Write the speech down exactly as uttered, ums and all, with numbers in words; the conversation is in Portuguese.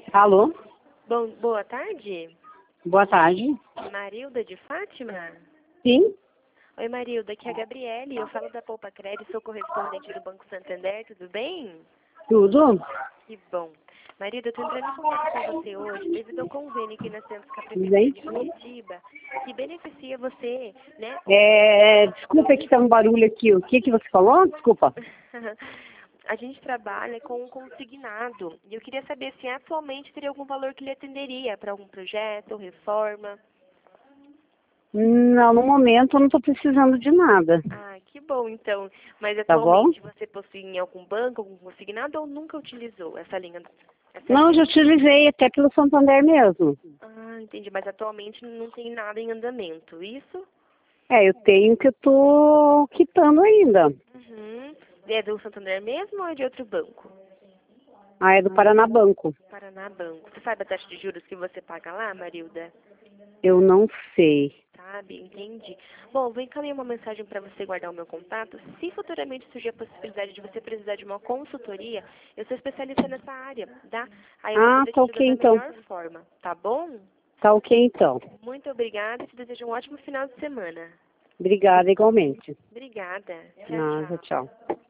Alô? Bom, boa tarde. Boa tarde. Marilda de Fátima? Sim? Oi, Marilda, aqui é a Gabriele. Eu falo da Poupa Crédito, sou correspondente do Banco Santander, tudo bem? Tudo? Que bom. Marilda, eu estou entrando em contato com você hoje devido ao convênio que nós temos com a Tudo Prefeitura bem? de Curitiba, que beneficia você, né? É, desculpa que tá um barulho aqui. O que que você falou? Desculpa. A gente trabalha com um consignado e eu queria saber se atualmente teria algum valor que lhe atenderia para algum projeto, reforma. Não, no momento eu não estou precisando de nada. Ah, que bom então. Mas Tá bom? atualmente você possui em algum banco, algum consignado ou nunca utilizou essa linha? Essa Não, eu já linha? utilizei até pelo Santander mesmo. Ah, entendi. Mas atualmente não tem nada em andamento, isso? É, eu tenho que eu tô quitando ainda. Uhum. É do Santander mesmo ou é de outro banco? Ah, é do Paraná Banco. Paraná Banco. Você sabe a taxa de juros que você paga lá, Marilda? Eu não sei. Sabe, entendi. Bom, vou encaminhar uma mensagem para você guardar o meu contato. Se futuramente surgir a possibilidade de você precisar de uma consultoria, eu sou especialista nessa área, tá? Aí eu vou Ah, poder tá te ajudar ok da então. melhor forma, tá bom? Tá ok então. Muito obrigada e te desejo um ótimo final de semana. Obrigada igualmente. Obrigada. Tchau, Nada, tchau. tchau.